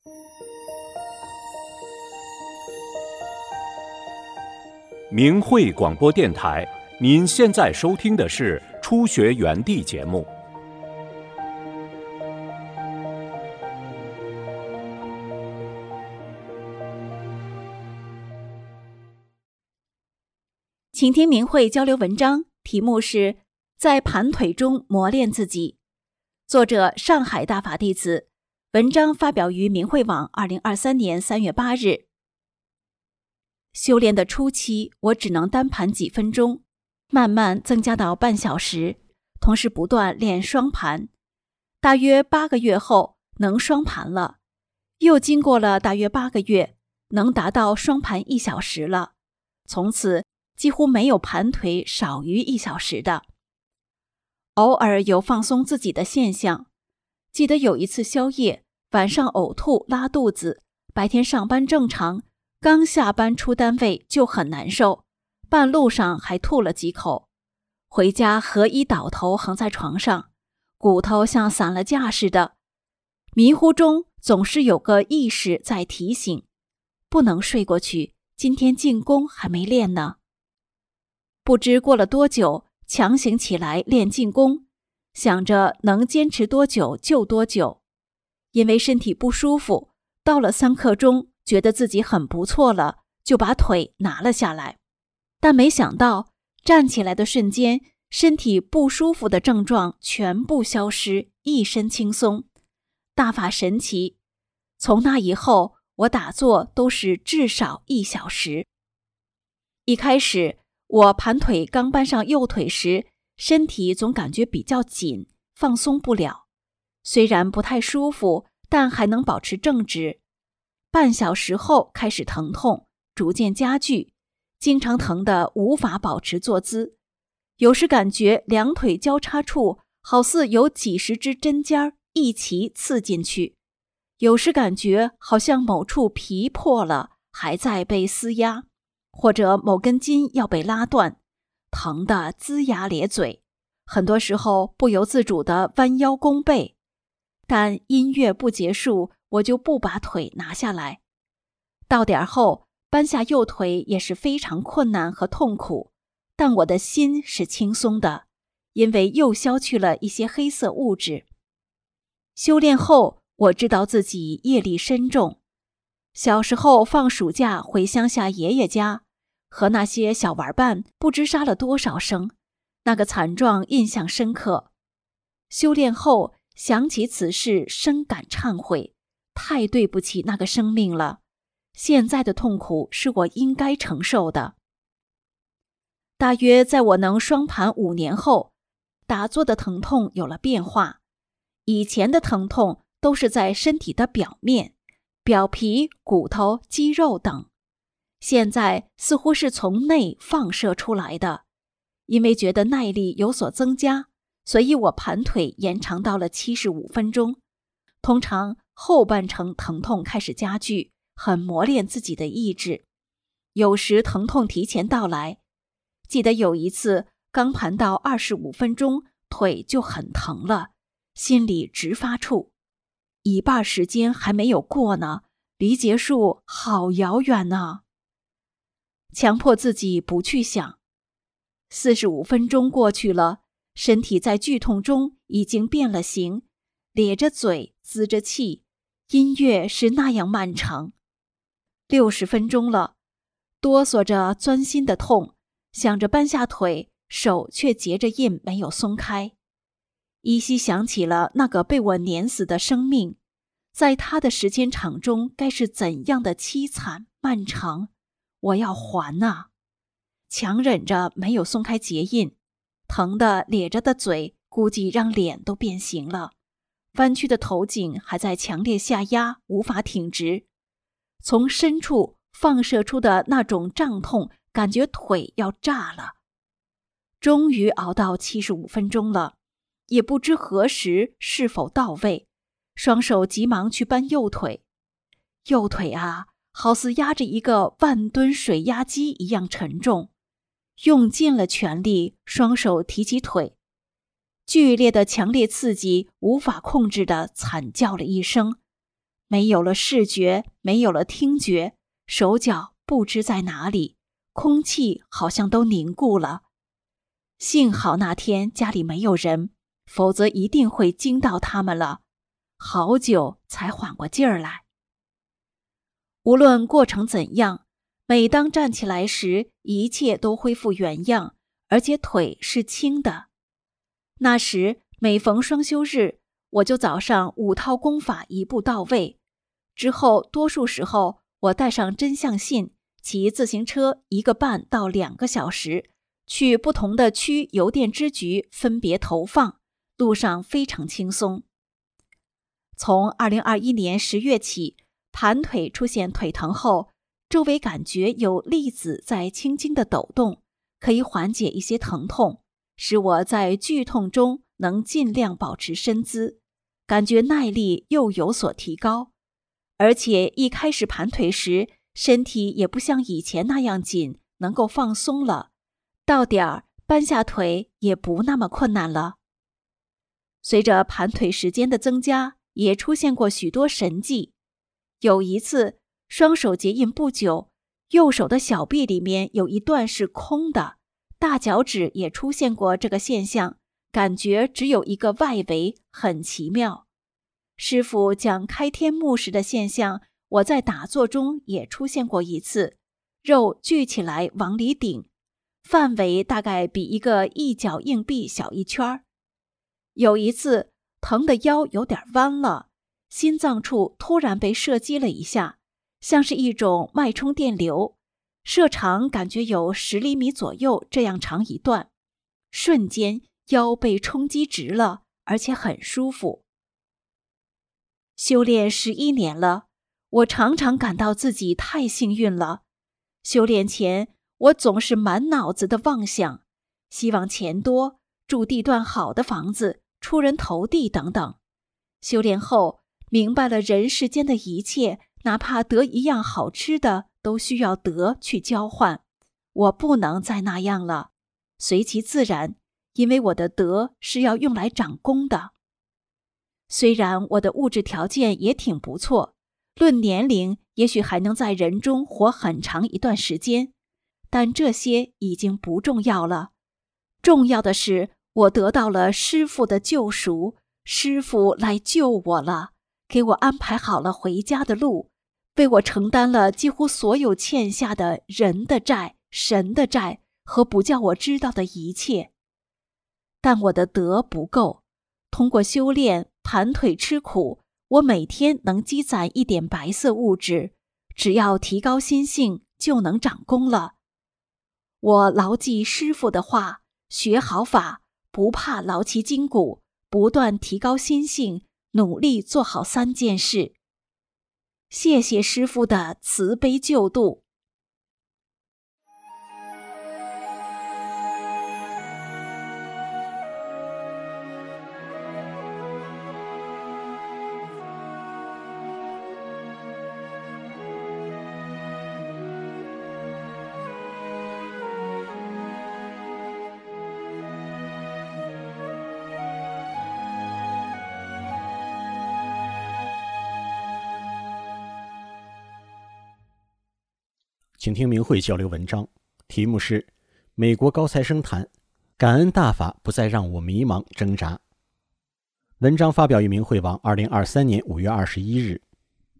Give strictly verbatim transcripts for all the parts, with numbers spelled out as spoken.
明慧广播电台，您现在收听的是初学园地节目。 请听明慧交流文章，题目是在盘腿中磨练自己，作者上海大法弟子，文章发表于明慧网二零二三年三月八日。修炼的初期，我只能单盘几分钟，慢慢增加到半小时，同时不断练双盘。大约八个月后能双盘了，又经过了大约八个月，能达到双盘一小时了。从此几乎没有盘腿少于一小时的。偶尔有放松自己的现象，记得有一次宵夜，晚上呕吐拉肚子，白天上班正常，刚下班出单位就很难受，半路上还吐了几口。回家合衣倒头横在床上，骨头像散了架似的，迷糊中总是有个意识在提醒，不能睡过去，今天进攻还没练呢。不知过了多久，强行起来练进攻，想着能坚持多久就多久。因为身体不舒服，到了三刻钟，觉得自己很不错了，就把腿拿了下来。但没想到站起来的瞬间，身体不舒服的症状全部消失，一身轻松，大法神奇。从那以后，我打坐都是至少一小时。一开始我盘腿刚搬上右腿时，身体总感觉比较紧，放松不了。虽然不太舒服，但还能保持正直。半小时后开始疼痛，逐渐加剧，经常疼得无法保持坐姿。有时感觉两腿交叉处好似有几十支针尖一起刺进去，有时感觉好像某处皮破了，还在被撕压，或者某根筋要被拉断，疼得龇牙咧嘴，很多时候不由自主地弯腰弓背。但音乐不结束，我就不把腿拿下来。到点后，搬下右腿也是非常困难和痛苦，但我的心是轻松的，因为又消去了一些黑色物质。修炼后，我知道自己业力深重。小时候放暑假回乡下爷爷家，和那些小玩伴不知杀了多少生，那个惨状印象深刻。修炼后想起此事，深感忏悔，太对不起那个生命了。现在的痛苦是我应该承受的。大约在我能双盘五年后，打坐的疼痛有了变化。以前的疼痛都是在身体的表面，表皮、骨头、肌肉等，现在似乎是从内放射出来的。因为觉得耐力有所增加，所以我盘腿延长到了七十五分钟。通常后半程疼痛开始加剧，很磨练自己的意志。有时疼痛提前到来，记得有一次刚盘到二十五分钟，腿就很疼了，心里直发怵。一半时间还没有过呢，离结束好遥远呢。强迫自己不去想。四十五分钟过去了，身体在剧痛中已经变了形，咧着嘴，呲着气，音乐是那样漫长。六十分钟了，哆嗦着钻心的痛，想着搬下腿，手却结着印没有松开。依稀想起了那个被我碾死的生命，在他的时间场中该是怎样的凄惨漫长，我要还啊！强忍着没有松开结印，疼得咧着的嘴估计让脸都变形了，弯曲的头颈还在强烈下压，无法挺直。从深处放射出的那种胀痛，感觉腿要炸了。终于熬到七十五分钟了，也不知何时是否到位，双手急忙去搬右腿。右腿啊，好似压着一个万吨水压机一样沉重，用尽了全力，双手提起腿，剧烈的强烈刺激无法控制地惨叫了一声， 没有了视觉，没有了听觉，手脚不知在哪里，空气好像都凝固了。幸好那天家里没有人，否则一定会惊到他们了。好久才缓过劲儿来。无论过程怎样，每当站起来时，一切都恢复原样，而且腿是轻的。那时每逢双休日，我就早上五套功法一步到位，之后多数时候我带上真相信，骑自行车一个半到两个小时，去不同的区邮电支局分别投放，路上非常轻松。从二零二一年十月起，盘腿出现腿疼后，周围感觉有粒子在轻轻地抖动，可以缓解一些疼痛，使我在剧痛中能尽量保持身姿，感觉耐力又有所提高。而且一开始盘腿时，身体也不像以前那样紧，能够放松了，到点儿搬下腿也不那么困难了。随着盘腿时间的增加，也出现过许多神迹。有一次双手结印不久，右手的小臂里面有一段是空的，大脚趾也出现过这个现象，感觉只有一个外围，很奇妙。师父讲开天目时的现象，我在打坐中也出现过一次，肉聚起来往里顶，范围大概比一个一角硬币小一圈。有一次疼的腰有点弯了，心脏处突然被射击了一下，像是一种脉冲电流，射长感觉有十厘米左右，这样长一段，瞬间腰被冲击直了，而且很舒服。修炼十一年了，我常常感到自己太幸运了。修炼前，我总是满脑子的妄想，希望钱多，住地段好的房子，出人头地等等。修炼后，明白了人世间的一切，哪怕得一样好吃的，都需要得去交换。我不能再那样了，随其自然，因为我的德是要用来长功的。虽然我的物质条件也挺不错，论年龄也许还能在人中活很长一段时间，但这些已经不重要了。重要的是我得到了师父的救赎，师父来救我了，给我安排好了回家的路，为我承担了几乎所有欠下的人的债、神的债和不叫我知道的一切。但我的德不够，通过修炼盘腿吃苦，我每天能积攒一点白色物质，只要提高心性就能长功了。我牢记师父的话，学好法，不怕劳其筋骨，不断提高心性，努力做好三件事。谢谢师父的慈悲救度。 请听明慧交流文章，题目是美国高材生谈感恩大法不再让我迷茫挣扎。文章发表于明慧网二零二三年五月二十一日。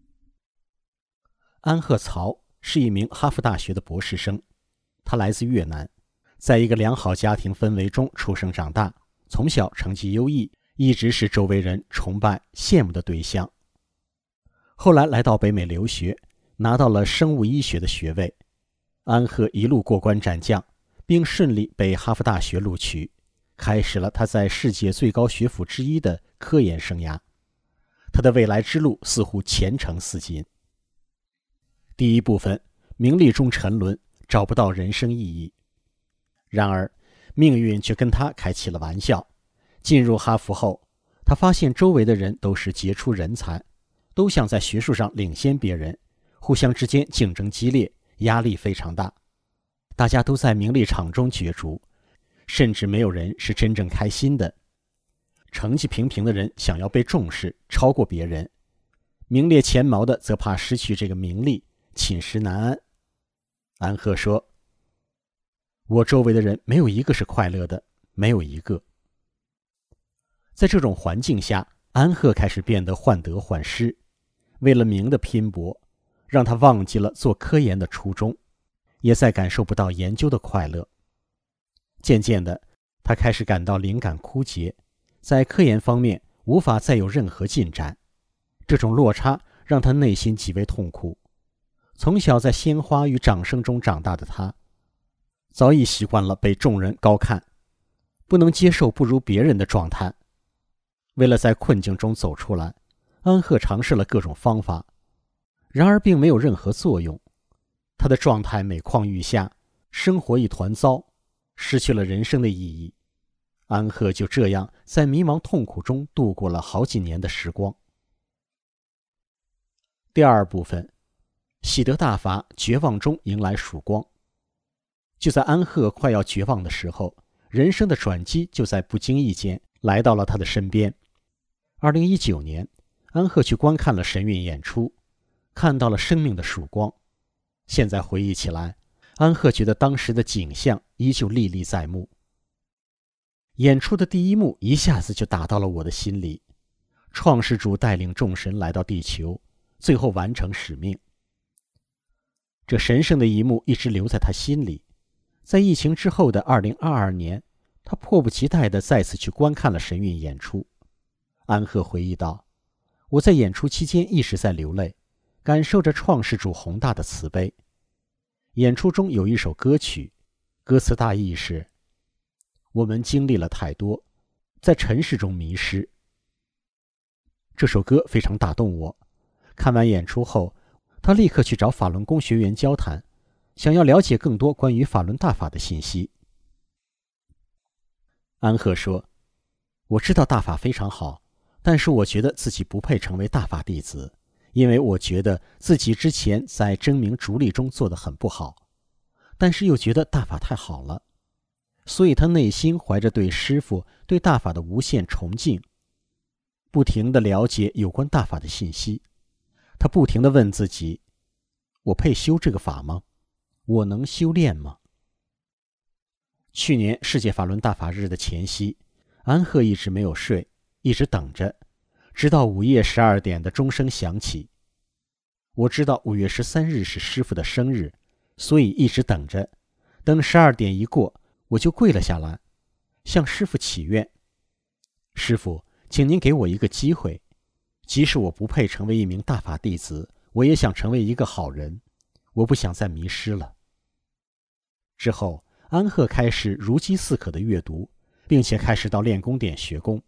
安赫曹是一名哈佛大学的博士生，他来自越南，在一个良好家庭氛围中出生长大，从小成绩优异，一直是周围人崇拜羡慕的对象。后来来到北美留学，拿到了生物医学的学位。安赫一路过关斩将，并顺利被哈佛大学录取，开始了他在世界最高学府之一的科研生涯。他的未来之路似乎前程似锦。第一部分，名利中沉沦，找不到人生意义。然而命运却跟他开起了玩笑。进入哈佛后，他发现周围的人都是杰出人才，都想在学术上领先别人，互相之间竞争激烈，压力非常大，大家都在名利场中角逐，甚至没有人是真正开心的。成绩平平的人想要被重视，超过别人； 名列前茅的则怕失去这个名利，寝食难安。安赫说，我周围的人没有一个是快乐的，没有一个。在这种环境下，安赫开始变得患得患失，为了名的拼搏，让他忘记了做科研的初衷，也再感受不到研究的快乐。渐渐的，他开始感到灵感枯竭，在科研方面无法再有任何进展。这种落差让他内心极为痛苦。从小在鲜花与掌声中长大的他，早已习惯了被众人高看，不能接受不如别人的状态。为了在困境中走出来，安赫尝试了各种方法，然而并没有任何作用。他的状态每况愈下，生活一团糟，失去了人生的意义。安赫就这样在迷茫痛苦中度过了好几年的时光。第二部分，喜得大法绝望中迎来曙光。就在安赫快要绝望的时候，人生的转机就在不经意间来到了他的身边。二零一九年，安赫去观看了神韵演出，看到了生命的曙光。现在回忆起来，安赫觉得当时的景象依旧历历在目。演出的第一幕一下子就打到了我的心里，创世主带领众神来到地球，最后完成使命。这神圣的一幕一直留在他心里。在疫情之后的二零二二年，他迫不及待地再次去观看了神韵演出。安赫回忆道，我在演出期间一直在流泪，感受着创世主宏大的慈悲。演出中有一首歌曲，歌词大意是，我们经历了太多，在尘世中迷失。这首歌非常打动我。看完演出后，他立刻去找法轮功学员交谈，想要了解更多关于法轮大法的信息。安赫说，我知道大法非常好，但是我觉得自己不配成为大法弟子，因为我觉得自己之前在真名逐利中做得很不好，但是又觉得大法太好了，所以他内心怀着对师父、对大法的无限崇敬，不停地了解有关大法的信息。他不停地问自己，我配修这个法吗？我能修炼吗？去年世界法轮大法日的前夕，安赫一直没有睡，一直等着，直到午夜十二点的钟声响起。我知道五月十三日是师父的生日，所以一直等着。等十二点一过，我就跪了下来，向师父祈愿，师父，请您给我一个机会，即使我不配成为一名大法弟子，我也想成为一个好人，我不想再迷失了。之后，安赫开始如饥似渴的阅读，并且开始到练功点学功。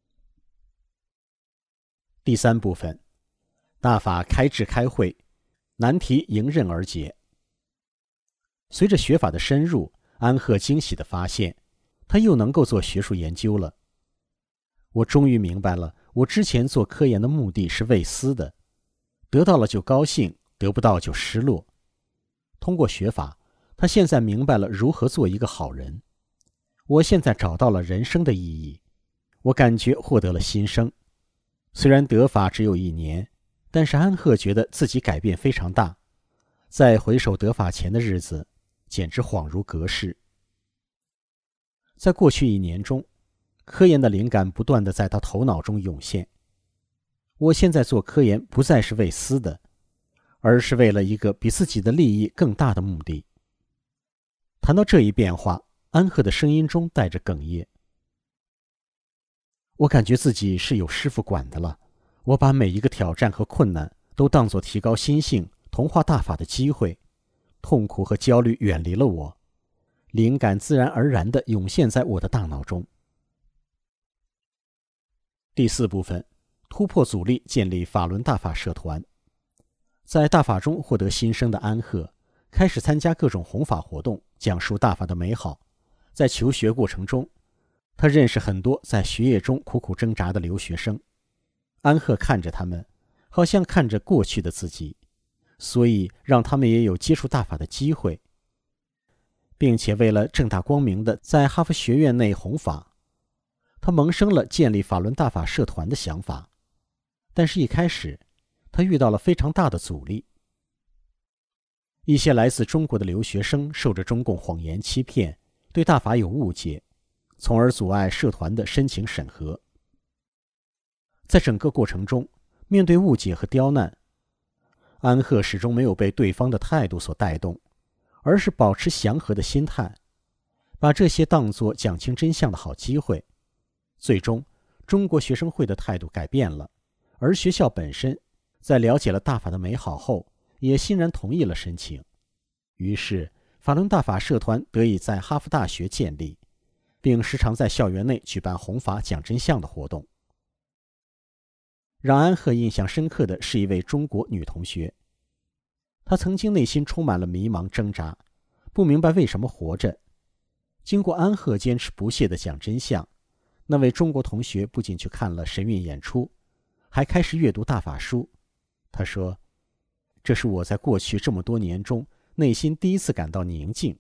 第三部分，大法开智开会，难题迎刃而解。随着学法的深入，安赫惊喜地发现，他又能够做学术研究了。我终于明白了，我之前做科研的目的是为私的，得到了就高兴，得不到就失落。通过学法，他现在明白了如何做一个好人。我现在找到了人生的意义，我感觉获得了新生。虽然得法只有一年，但是安赫觉得自己改变非常大。再回首得法前的日子，简直恍如隔世。在过去一年中，科研的灵感不断地在他头脑中涌现。我现在做科研不再是为私的，而是为了一个比自己的利益更大的目的。谈到这一变化，安赫的声音中带着哽咽。我感觉自己是有师父管的了，我把每一个挑战和困难都当作提高心性、同化大法的机会，痛苦和焦虑远离了我，灵感自然而然地涌现在我的大脑中。第四部分，突破阻力，建立法轮大法社团。在大法中获得新生的安赫，开始参加各种弘法活动，讲述大法的美好。在求学过程中，他认识很多在学业中苦苦挣扎的留学生。安赫看着他们，好像看着过去的自己，所以让他们也有接触大法的机会，并且为了正大光明的在哈佛学院内弘法，他萌生了建立法轮大法社团的想法。但是一开始， 他遇到了非常大的阻力。一些来自中国的留学生受着中共谎言欺骗，对大法有误解，从而阻碍社团的申请审核。在整个过程中，面对误解和刁难，安赫始终没有被对方的态度所带动，而是保持祥和的心态，把这些当作讲清真相的好机会。最终，中国学生会的态度改变了，而学校本身在了解了大法的美好后，也欣然同意了申请。于是，法轮大法社团得以在哈佛大学建立，并时常在校园内举办弘法讲真相的活动。让安赫印象深刻的是一位中国女同学，她曾经内心充满了迷茫挣扎，不明白为什么活着。经过安赫坚持不懈地讲真相，那位中国同学不仅去看了神韵演出，还开始阅读大法书。她说，这是我在过去这么多年中内心第一次感到宁静。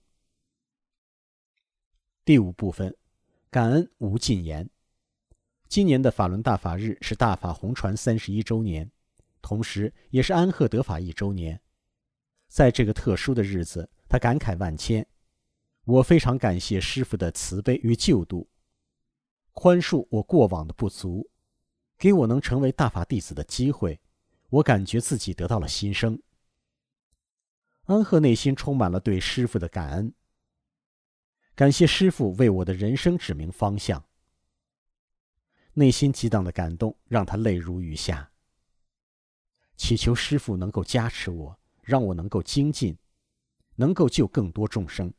第五部分，感恩无尽言。今年的法轮大法日是大法弘传三十一周年，同时也是安赫得法一周年。在这个特殊的日子，他感慨万千。我非常感谢师父的慈悲与救度，宽恕我过往的不足，给我能成为大法弟子的机会。我感觉自己得到了新生。安赫内心充满了对师父的感恩，感谢师父为我的人生指明方向。内心激荡的感动让他泪如雨下，祈求师父能够加持我，让我能够精进，能够救更多众生。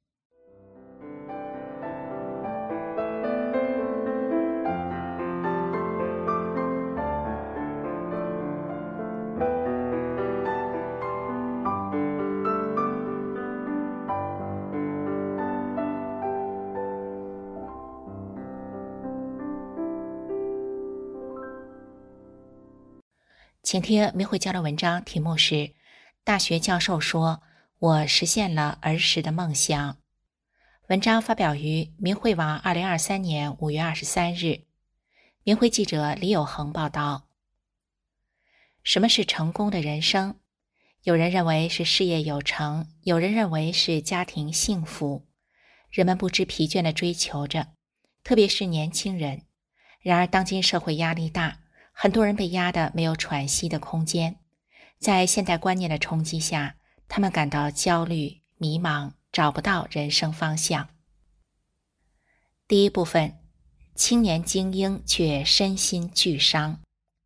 请听明慧交流文章，题目是大学教授说我实现了儿时的梦想。文章发表于明慧网二零二三年五月二十三日。明慧记者李有恒报道。什么是成功的人生？有人认为是事业有成，有人认为是家庭幸福。人们不知疲倦地追求着，特别是年轻人。然而当今社会压力大，很多人被压得没有喘息的空间，在现代观念的冲击下，他们感到焦虑、迷茫，找不到人生方向。第一部分，青年精英却身心俱伤。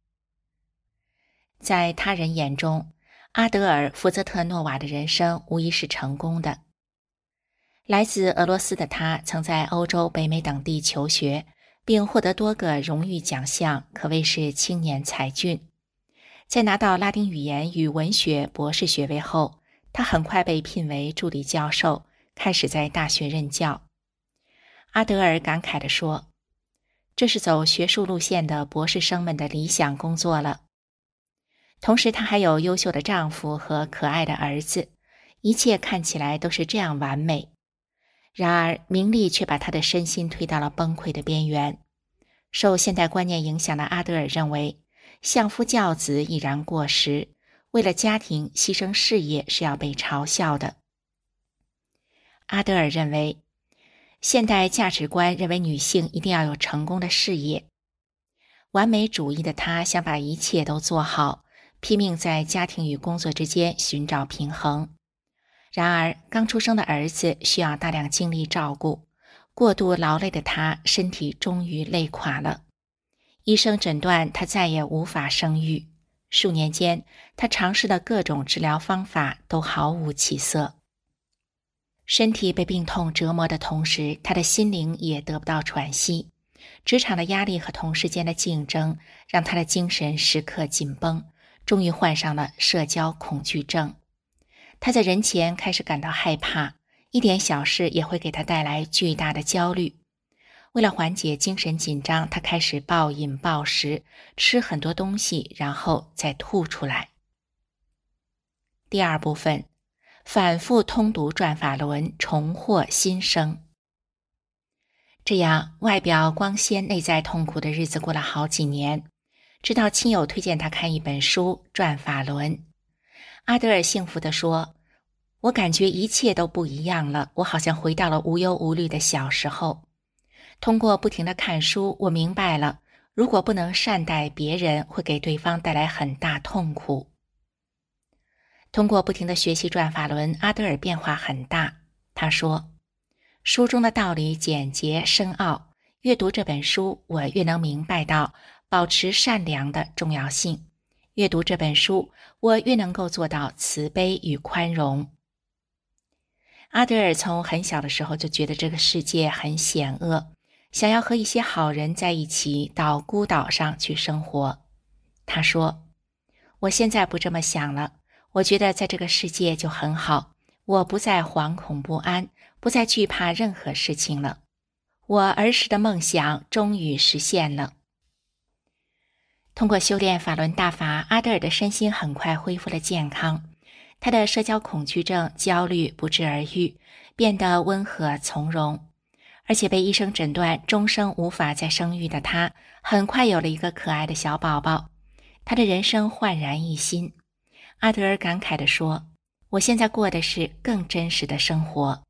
在他人眼中，阿德尔·福泽特诺瓦的人生无疑是成功的。来自俄罗斯的他曾在欧洲、北美等地求学，并获得多个荣誉奖项，可谓是青年才俊。在拿到拉丁语言与文学博士学位后，他很快被聘为助理教授，开始在大学任教。阿德尔感慨地说，这是走学术路线的博士生们的理想工作了。同时她还有优秀的丈夫和可爱的儿子，一切看起来都是这样完美。然而名利却把他的身心推到了崩溃的边缘。受现代观念影响的阿德尔认为，相夫教子已然过时，为了家庭牺牲事业是要被嘲笑的。阿德尔认为，现代价值观认为女性一定要有成功的事业。完美主义的他想把一切都做好，拼命在家庭与工作之间寻找平衡。然而刚出生的儿子需要大量精力照顾，过度劳累的他身体终于累垮了。医生诊断他再也无法生育，数年间他尝试的各种治疗方法都毫无起色。身体被病痛折磨的同时，他的心灵也得不到喘息。职场的压力和同事间的竞争让他的精神时刻紧绷，终于患上了社交恐惧症。他在人前开始感到害怕，一点小事也会给他带来巨大的焦虑。为了缓解精神紧张，他开始暴饮暴食，吃很多东西，然后再吐出来。第二部分，反复通读转法轮，重获新生。这样外表光鲜内在痛苦的日子过了好几年， 直到亲友推荐他看一本书《转法轮》。阿德尔幸福地说，我感觉一切都不一样了，我好像回到了无忧无虑的小时候。通过不停地看书，我明白了，如果不能善待别人，会给对方带来很大痛苦。通过不停地学习转法轮，阿德尔变化很大。他说，书中的道理简洁深奥，越读这本书，我越能明白到保持善良的重要性。阅读这本书，我越能够做到慈悲与宽容。阿德尔从很小的时候就觉得这个世界很险恶，想要和一些好人在一起到孤岛上去生活。他说，我现在不这么想了，我觉得在这个世界就很好，我不再惶恐不安，不再惧怕任何事情了。我儿时的梦想终于实现了。通过修炼法轮大法，阿德尔的身心很快恢复了健康，他的社交恐惧症、焦虑不治而愈，变得温和从容。而且被医生诊断终生无法再生育的他，很快有了一个可爱的小宝宝，他的人生焕然一新。阿德尔感慨地说，我现在过的是更真实的生活。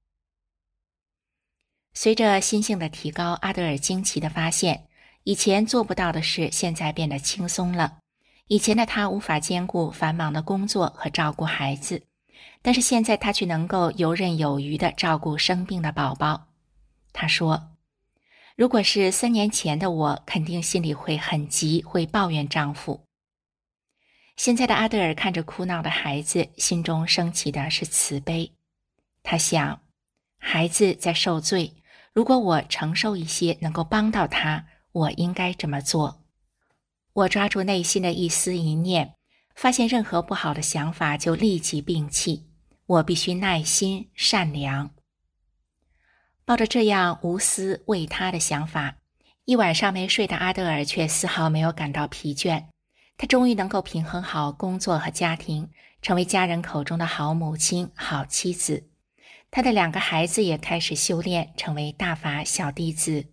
随着心性的提高，阿德尔惊奇地发现，以前做不到的事现在变得轻松了。以前的他无法兼顾繁忙的工作和照顾孩子，但是现在他却能够游刃有余地照顾生病的宝宝。他说，如果是三年前的我，肯定心里会很急，会抱怨丈夫。现在的阿德尔看着哭闹的孩子，心中升起的是慈悲。他想，孩子在受罪，如果我承受一些能够帮到他，我应该这么做。我抓住内心的一丝一念，发现任何不好的想法就立即摒弃。我必须耐心善良。抱着这样无私为他的想法，一晚上没睡的阿德尔却丝毫没有感到疲倦。他终于能够平衡好工作和家庭，成为家人口中的好母亲、好妻子。他的两个孩子也开始修炼，成为大法小弟子。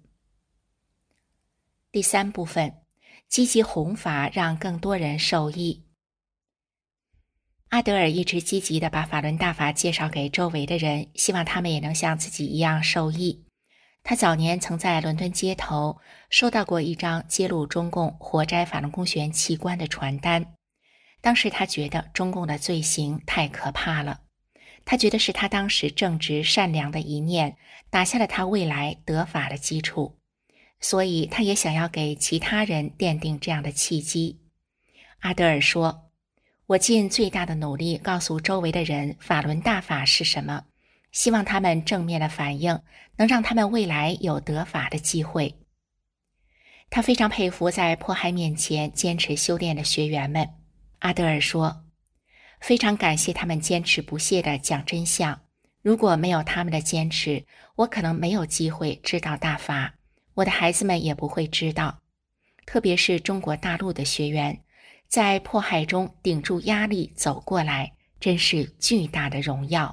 第三部分，积极弘法，让更多人受益。阿德尔一直积极地把法轮大法介绍给周围的人，希望他们也能像自己一样受益。他早年曾在伦敦街头收到过一张揭露中共活摘法轮功学员器官的传单，当时他觉得中共的罪行太可怕了，他觉得是他当时正直善良的一念打下了他未来得法的基础，所以他也想要给其他人奠定这样的契机。阿德尔说，我尽最大的努力告诉周围的人法轮大法是什么，希望他们正面的反应能让他们未来有得法的机会。他非常佩服在迫害面前坚持修炼的学员们。阿德尔说，非常感谢他们坚持不懈地讲真相，如果没有他们的坚持，我可能没有机会知道大法，我的孩子们也不会知道。特别是中国大陆的学员，在迫害中顶住压力走过来，真是巨大的荣耀。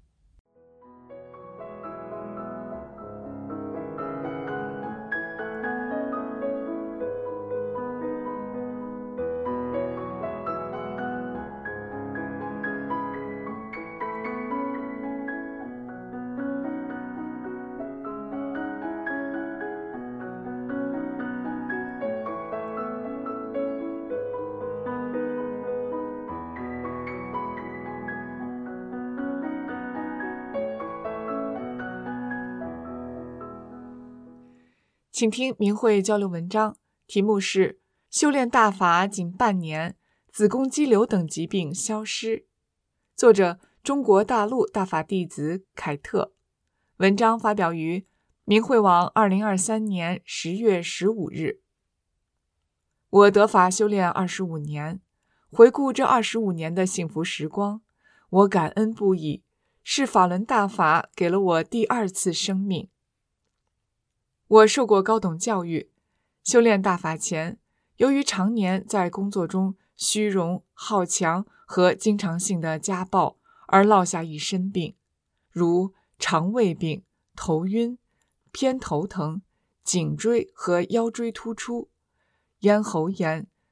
请听明慧交流文章，题目是修炼大法仅半年，子宫肌瘤等疾病消失。作者中国大陆大法弟子凯特。文章发表于明慧网二零二三年十月十五日。我得法修炼二十五年，回顾这二十五年的幸福时光，我感恩不已，是法轮大法给了我第二次生命。我受过高等教育，修炼大法前，由于常年在工作中虚荣、好强和经常性的家暴，而落下一身病，如肠胃病、头晕、偏头疼、颈椎和腰椎突出、咽喉炎、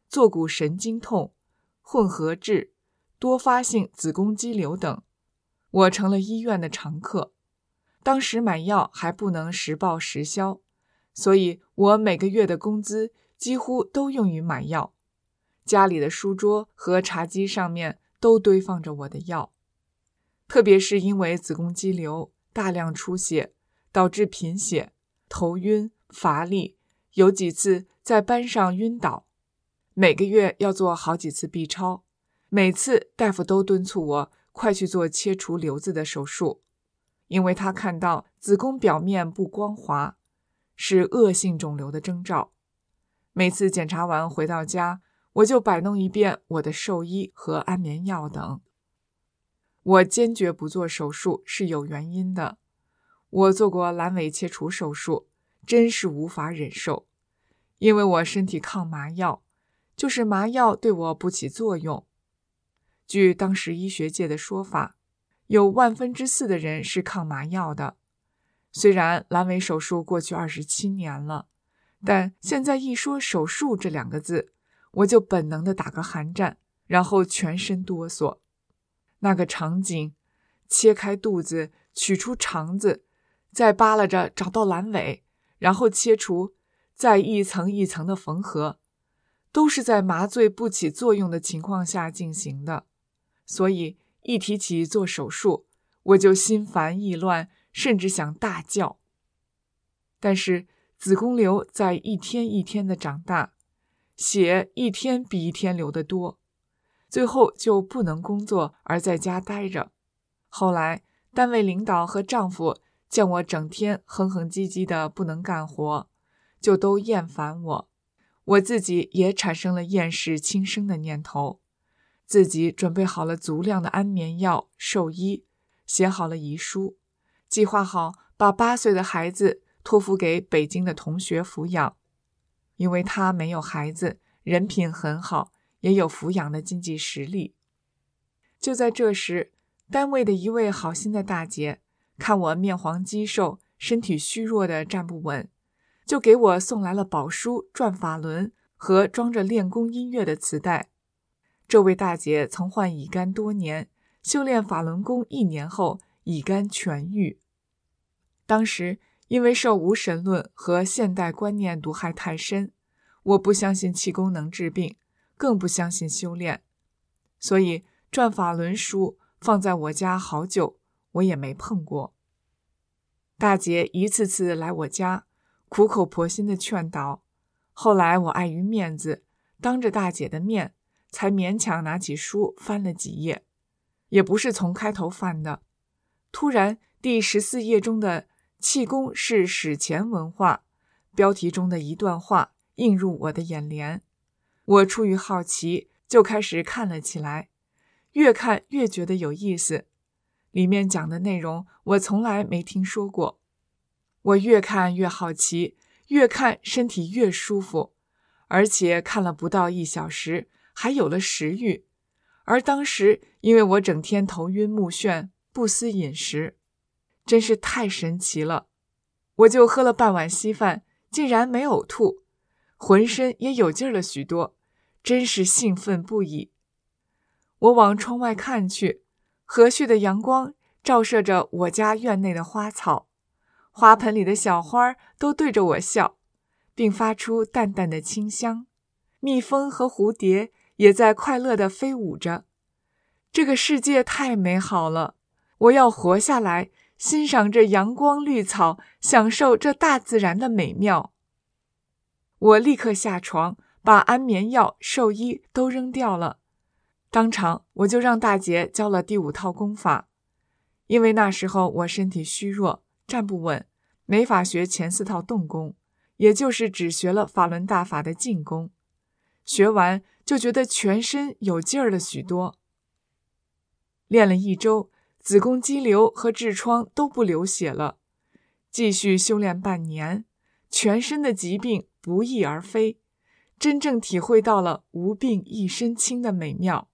坐骨神经痛、混合质、多发性子宫肌瘤等，我成了医院的常客。当时买药还不能实报实销，所以我每个月的工资几乎都用于买药。家里的书桌和茶几上面都堆放着我的药。特别是因为子宫肌瘤大量出血，导致贫血、头晕、乏力，有几次在班上晕倒。每个月要做好几次 B 超，每次大夫都敦促我快去做切除瘤子的手术，因为他看到子宫表面不光滑，是恶性肿瘤的征兆。每次检查完回到家，我就摆弄一遍我的寿衣和安眠药等。我坚决不做手术是有原因的。我做过阑尾切除手术，真是无法忍受，因为我身体抗麻药，就是麻药对我不起作用。据当时医学界的说法，有万分之四的人是抗麻药的。虽然阑尾手术过去二十七年了，但现在一说手术这两个字，我就本能的打个寒战，然后全身哆嗦。那个场景，切开肚子，取出肠子，再扒拉着找到阑尾，然后切除，再一层一层的缝合，都是在麻醉不起作用的情况下进行的。所以一提起做手术，我就心烦意乱，甚至想大叫。但是子宫瘤在一天一天的长大，血一天比一天流得多，最后就不能工作而在家待着。后来单位领导和丈夫见我整天哼哼唧唧的不能干活，就都厌烦我。我自己也产生了厌世轻生的念头，自己准备好了足量的安眠药、寿衣，写好了遗书，计划好把八岁的孩子托付给北京的同学抚养，因为他没有孩子，人品很好，也有抚养的经济实力。就在这时，单位的一位好心的大姐看我面黄肌瘦，身体虚弱的站不稳，就给我送来了宝书、转法轮和装着练功音乐的磁带。这位大姐曾患乙肝多年，修炼法轮功一年后乙肝痊愈。当时因为受无神论和现代观念毒害太深，我不相信气功能治病，更不相信修炼，所以转法轮书放在我家好久，我也没碰过。大姐一次次来我家，苦口婆心的劝导，后来我碍于面子，当着大姐的面，才勉强拿起书翻了几页，也不是从开头翻的。突然第十四页中的气功是史前文化标题中的一段话映入我的眼帘，我出于好奇就开始看了起来，越看越觉得有意思，里面讲的内容我从来没听说过。我越看越好奇，越看身体越舒服，而且看了不到一小时还有了食欲，而当时因为我整天头晕目眩，不思饮食，真是太神奇了。我就喝了半碗稀饭，竟然没呕吐，浑身也有劲儿了许多，真是兴奋不已。我往窗外看去，和煦的阳光照射着我家院内的花草，花盆里的小花都对着我笑，并发出淡淡的清香，蜜蜂和蝴蝶也在快乐地飞舞着。这个世界太美好了，我要活下来，欣赏这阳光绿草，享受这大自然的美妙。我立刻下床，把安眠药、寿衣都扔掉了。当场我就让大姐教了第五套功法，因为那时候我身体虚弱，站不稳，没法学前四套动功，也就是只学了法轮大法的静功。学完就觉得全身有劲儿了许多。练了一周，子宫肌瘤和痔疮都不流血了。继续修炼半年，全身的疾病不翼而飞，真正体会到了无病一身轻的美妙。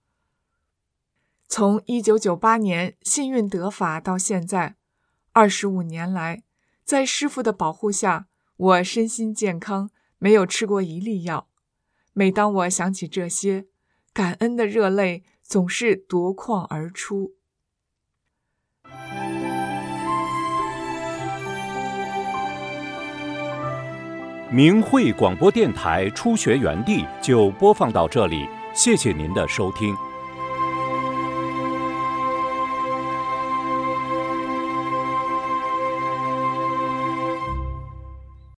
从一九九八年幸运得法到现在，二十五年来，在师父的保护下，我身心健康，没有吃过一粒药， 每当我想起这些，感恩的热泪总是夺眶而出。 明慧广播电台初学园地就播放到这里，谢谢您的收听。